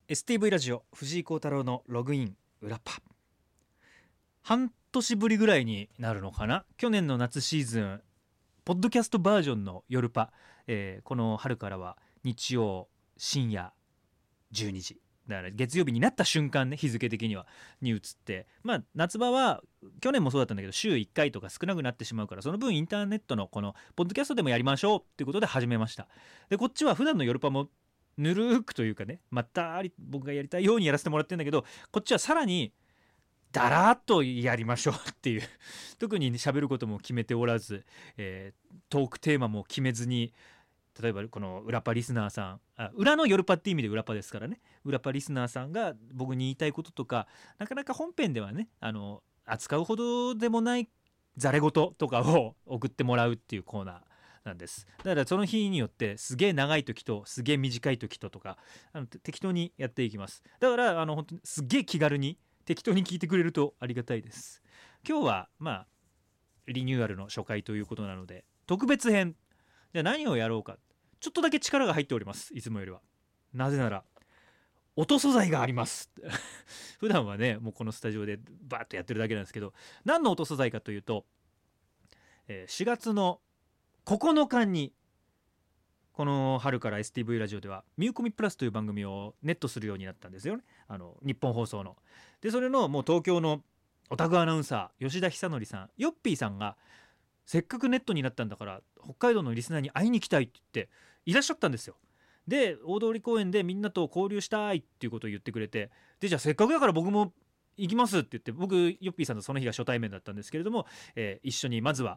STV ラジオ藤井幸太郎のログイン裏パ。半年ぶりぐらいになるのかな。去年の夏シーズンポッドキャストバージョンの夜パ、この春からは日曜深夜12時だから月曜日になった瞬間ね、日付的に移って、夏場は去年もそうだったんだけど週1回とか少なくなってしまうから、その分インターネットのこのポッドキャストでもやりましょうっていうことで始めました。でこっちは普段の夜パもぬるーくというかね、まったり僕がやりたいようにやらせてもらってるんだけど、こっちはさらにだらっとやりましょうっていう特に喋ることも決めておらず、トークテーマも決めずに、例えばこの裏パリスナーさん、裏の夜パって意味で裏パですからね、裏パリスナーさんが僕に言いたいこととか、なかなか本編ではね扱うほどでもないざれ言とかを送ってもらうっていうコーナーなんです。だからその日によってすげえ長い時とすげえ短い時とか適当にやっていきます。だから本当にすげえ気軽に適当に聞いてくれるとありがたいです。今日はリニューアルの初回ということなので特別編。じゃあ何をやろうか。ちょっとだけ力が入っております、いつもよりは。なぜなら音素材があります普段はねもうこのスタジオでバーッとやってるだけなんですけど、何の音素材かというと、4月の9日にこの春から STV ラジオではミューコミプラスという番組をネットするようになったんですよね。日本放送の。でそれのもう東京のオタクアナウンサー吉田久典さん、ヨッピーさんがせっかくネットになったんだから北海道のリスナーに会いに来たいって言っていらっしゃったんですよ。で大通公園でみんなと交流したいっていうことを言ってくれて、でじゃあせっかくだから僕も行きますって言って、僕ヨッピーさんとその日が初対面だったんですけれども、一緒にまずは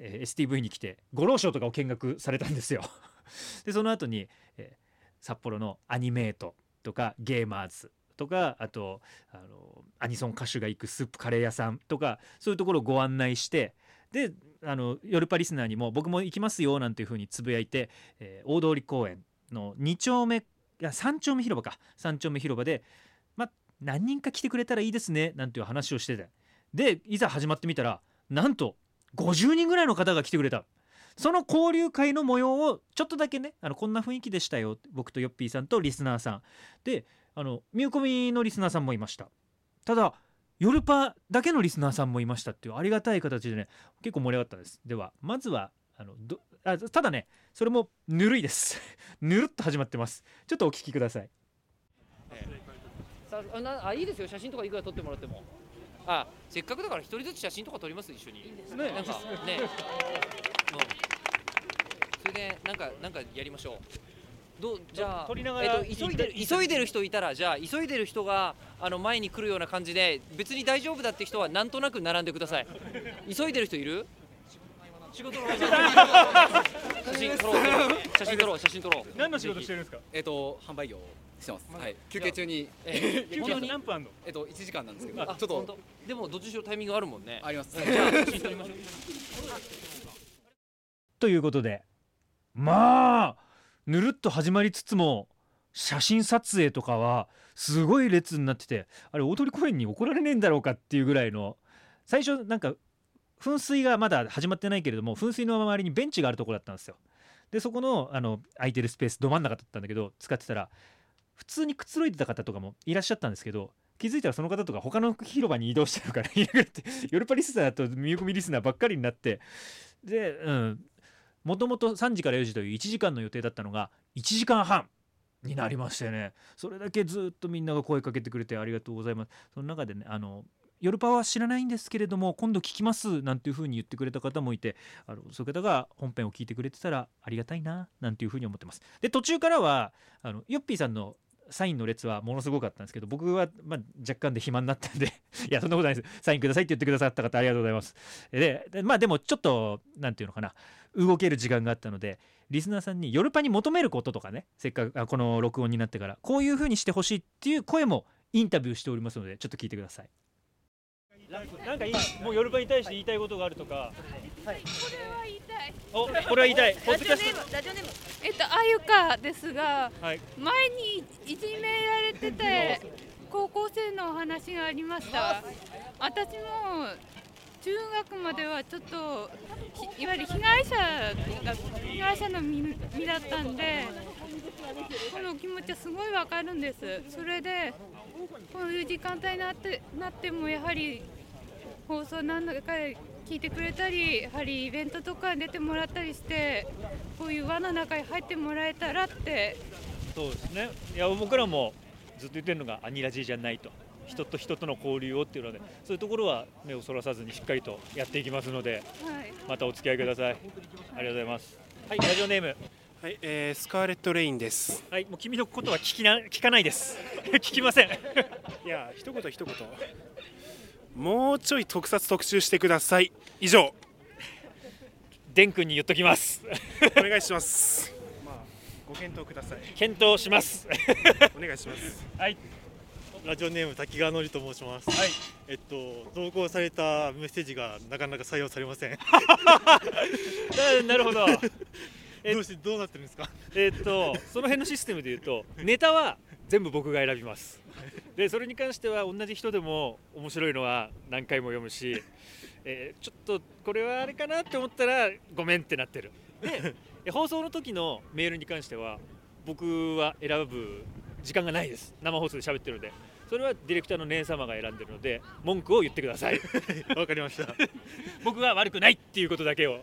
STV に来て五郎賞とかを見学されたんですよでその後に、札幌のアニメートとかゲーマーズとか、あとアニソン歌手が行くスープカレー屋さんとか、そういうところをご案内して、で夜パリスナーにも僕も行きますよなんていう風につぶやいて、大通公園の2丁目、いや3丁目広場か、3丁目広場で何人か来てくれたらいいですねなんていう話をしてて、でいざ始まってみたらなんと50人ぐらいの方が来てくれた。その交流会の模様をちょっとだけね、こんな雰囲気でしたよ、僕とヨッピーさんとリスナーさんで、ミューコミのリスナーさんもいました。ただ夜パだけのリスナーさんもいましたっていうありがたい形でね、結構盛り上がったんです。ではまずはただねそれもぬるいですぬるっと始まってます。ちょっとお聞きください。 いいですよ、写真とかいくら撮ってもらっても。せっかくだから一人ずつ写真とか撮ります、一緒に。いいですね。なんかね、それでなんかやりましょう。じゃあ撮りながら、 急いでる人いたら、じゃあ急いでる人が前に来るような感じで、別に大丈夫だって人はなんとなく並んでください。急いでる人いる？仕事の写真撮ろう。 何の仕事してるんですか？ 販売業してます。はい。休憩中に。 休憩何分あんの 1時間なんですけど、ちょっとでもどっちにしろタイミングあるもんね。 あります。 じゃあ写真撮りましょう。 ということでぬるっと始まりつつも写真撮影とかはすごい列になってて、あれ大通公園に怒られねえんだろうかっていうぐらいの、最初なんか噴水がまだ始まってないけれども噴水の周りにベンチがあるところだったんですよ。でそこの空いてるスペースど真ん中だったんだけど、使ってたら普通にくつろいでた方とかもいらっしゃったんですけど、気づいたらその方とか他の広場に移動してるからいなくなって、ヨルパリスナーとミューコミリスナーばっかりになって、でもともと3時から4時という1時間の予定だったのが1時間半になりましてね、それだけずっとみんなが声かけてくれてありがとうございます。その中でね夜パは知らないんですけれども今度聞きますなんていう風に言ってくれた方もいて、そういう方が本編を聞いてくれてたらありがたいななんていう風に思ってます。で途中からはヨッピーさんのサインの列はものすごかったんですけど、僕は若干で暇になったんでいやそんなことないです、サインくださいって言ってくださった方ありがとうございます。でもちょっとなんていうのかな、動ける時間があったのでリスナーさんに夜パに求めることとかね、せっかくこの録音になってからこういう風にしてほしいっていう声もインタビューしておりますのでちょっと聞いてください。なんかもう夜パに対して言いたいことがあるとか。はい、 これは言いたい。 これは言いたい。 ラジオネームあゆかですが、 はい、 前にいじめられてて高校生のお話がありました。私も中学まではちょっといわゆる被害者の身だったんで、 この気持ちはすごいわかるんです。それでこういう時間帯になってもやはり放送何度か聞いてくれたり、やはりイベントとかに出てもらったりして、こういう輪の中に入ってもらえたらって。 そうですね。いや僕らもずっと言ってるのがアニラジじゃないと、人と人との交流をっていうので、そういうところは目をそらさずにしっかりとやっていきますので、 はい、 またお付き合いください。ありがとうございます。はい、ラジオネーム、 はい、スカーレット・レインです。 はい、もう君のことは聞かないです聞きませんいや、一言もうちょい特撮特集してください。以上。 デン君に言っときますお願いしますまあ、ご検討ください。 検討しますお願いしますはい、 ラジオネーム滝川のりと申します。 はい、 投稿されたメッセージがなかなか採用されませんなるほどどうなってるんですかその辺のシステムでいうとネタは全部僕が選びますでそれに関しては同じ人でも面白いのは何回も読むし、ちょっとこれはあれかなって思ったらごめんってなってるで放送の時のメールに関しては僕は選ぶ時間がないです。生放送で喋ってるので、それはディレクターの姉様が選んでるので文句を言ってくださいわかりました僕は悪くないっていうことだけを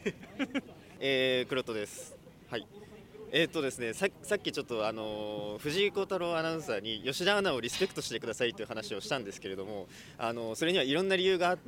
黒戸です。はい。ですね、さっきちょっと藤井幸太郎アナウンサーに吉田アナをリスペクトしてくださいという話をしたんですけれども、それにはいろんな理由があって、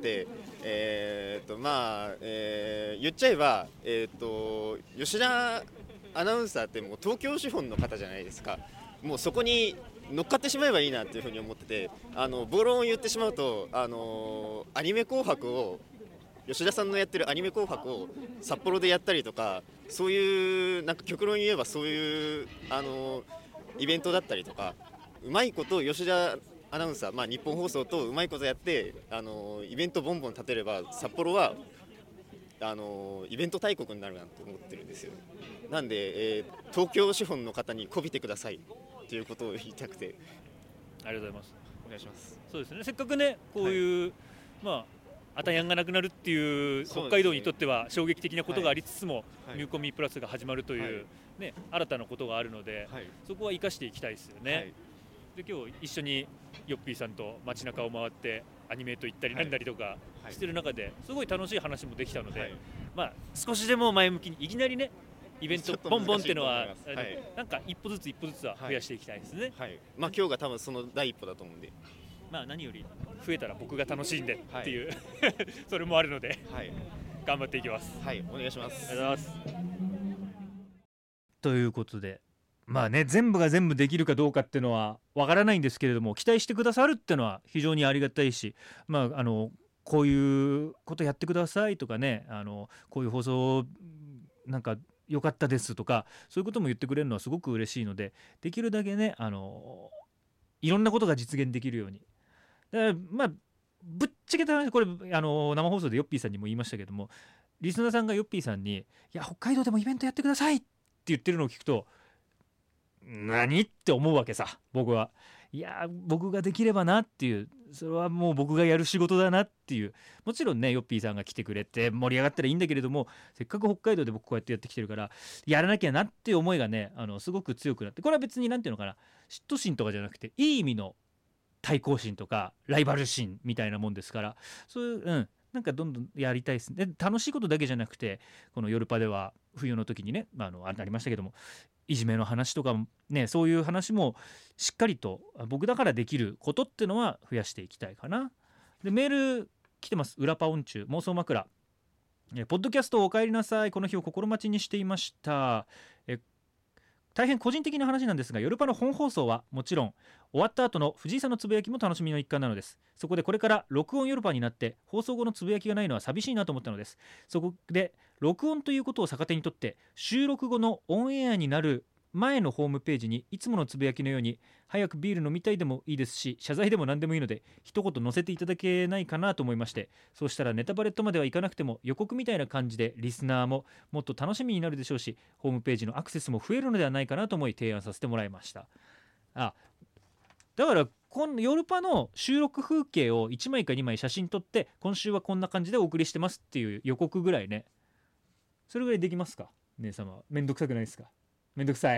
言っちゃえば、吉田アナウンサーってもう東京資本の方じゃないですか。もうそこに乗っかってしまえばいいなっていうふうに思ってて、暴論を言ってしまうと、アニメ紅白を吉田さんのやってるアニメ紅白を札幌でやったりとか、そういうなんか極論言えばそういうイベントだったりとか、うまいこと吉田アナウンサー、日本放送とうまいことやってイベントボンボン立てれば札幌はイベント大国になるなと思ってるんですよ。なんで、東京資本の方に媚びてくださいということを言いたくて。 ありがとうございます。 お願いします。 そうですね、せっかくねこういう、アタヤンがなくなるっていう北海道にとっては衝撃的なことがありつつも、ニューコミプラスが始まるという、新たなことがあるので、そこは生かしていきたいですよね。で今日一緒にヨッピーさんと街中を回ってアニメと行ったりなんだりとかしてる中ですごい楽しい話もできたので、少しでも前向きにいきなりねイベントボンボンっていうのは、なんか一歩ずつは増やしていきたいですね。 今日が多分その第一歩だと思うんで、 何より増えたら僕が楽しいんでっていう、それもあるので、頑張っていきます。 はい、お願いします。 ありがとうございます。ということで全部が全部できるかどうかっていうのはわからないんですけれども、期待してくださるっていうのは非常にありがたいし、こういうことやってくださいとかね、こういう放送なんか良かったですとか、そういうことも言ってくれるのはすごく嬉しいので、できるだけねいろんなことが実現できるように。だからぶっちゃけた話、これ生放送でヨッピーさんにも言いましたけども、リスナーさんがヨッピーさんに「いや北海道でもイベントやってください」って言ってるのを聞くと何って思うわけさ。僕はいや僕ができればなっていう、それはもう僕がやる仕事だなっていう、もちろんねヨッピーさんが来てくれて盛り上がったらいいんだけれども、せっかく北海道で僕こうやってやってきてるからやらなきゃなっていう思いがねすごく強くなって、これは別になんていうのかな、嫉妬心とかじゃなくていい意味の対抗心とかライバル心みたいなもんですから、そういう、なんかどんどんやりたいですね。で楽しいことだけじゃなくて、この夜パでは冬の時にねありましたけども、いじめの話とかね、そういう話もしっかりと僕だからできることっていうのは増やしていきたいかな。でメール来てます。裏パ音中妄想枕、ポッドキャストお帰りなさい、この日を心待ちにしていました。大変個人的な話なんですが、夜パの本放送はもちろん終わった後の藤井さんのつぶやきも楽しみの一環なのです。そこでこれから録音夜パになって放送後のつぶやきがないのは寂しいなと思ったのです。そこで録音ということを逆手にとって、収録後のオンエアになる前のホームページにいつものつぶやきのように早くビール飲みたいでもいいですし、謝罪でも何でもいいので一言載せていただけないかなと思いまして、そうしたらネタバレとまではいかなくても予告みたいな感じでリスナーももっと楽しみになるでしょうし、ホームページのアクセスも増えるのではないかなと思い提案させてもらいました。だからこの夜パの収録風景を1枚か2枚写真撮って、今週はこんな感じでお送りしてますっていう予告ぐらいね、それぐらいできますか姉様。めんどくさくないですか？めんどくさい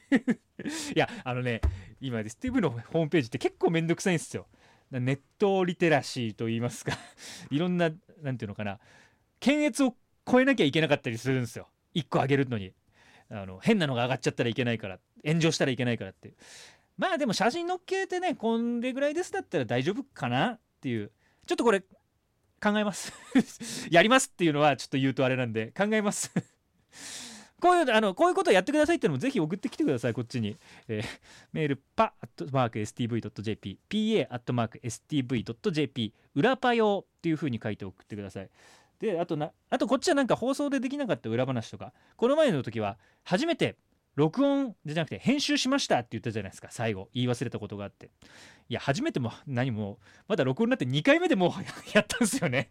いや今 STV のホームページって結構めんどくさいんですよ。ネットリテラシーといいますかいろんななんていうのかな、検閲を超えなきゃいけなかったりするんですよ。1個上げるのに変なのが上がっちゃったらいけないから、炎上したらいけないからって。まあでも写真載っけてね、こんでぐらいですだったら大丈夫かなっていう、ちょっとこれ考えますやりますっていうのはちょっと言うとあれなんで考えますこういうことをやってくださいっていうのもぜひ送ってきてください、こっちに、メールpa@stv.jp pa@stv.jp 裏パ用っていう風に書いて送ってください。であとこっちはなんか放送でできなかった裏話とか、この前の時は初めて録音じゃなくて編集しましたって言ったじゃないですか。最後言い忘れたことがあって、いや初めても何もまだ録音になって2回目でもうやったんですよね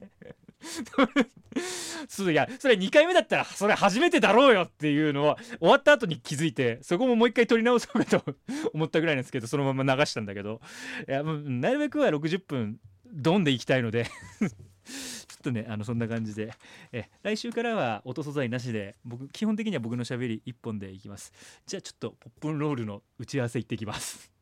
いやそれ2回目だったらそれ初めてだろうよっていうのは終わった後に気づいて、そこももう一回撮り直そうかと思ったぐらいなんですけど、そのまま流したんだけど、いやなるべくは60分ドンでいきたいのでちょっとねそんな感じで来週からは音素材なしで、基本的には僕のしゃべり1本でいきます。じゃあちょっとポップンロールの打ち合わせ行ってきます。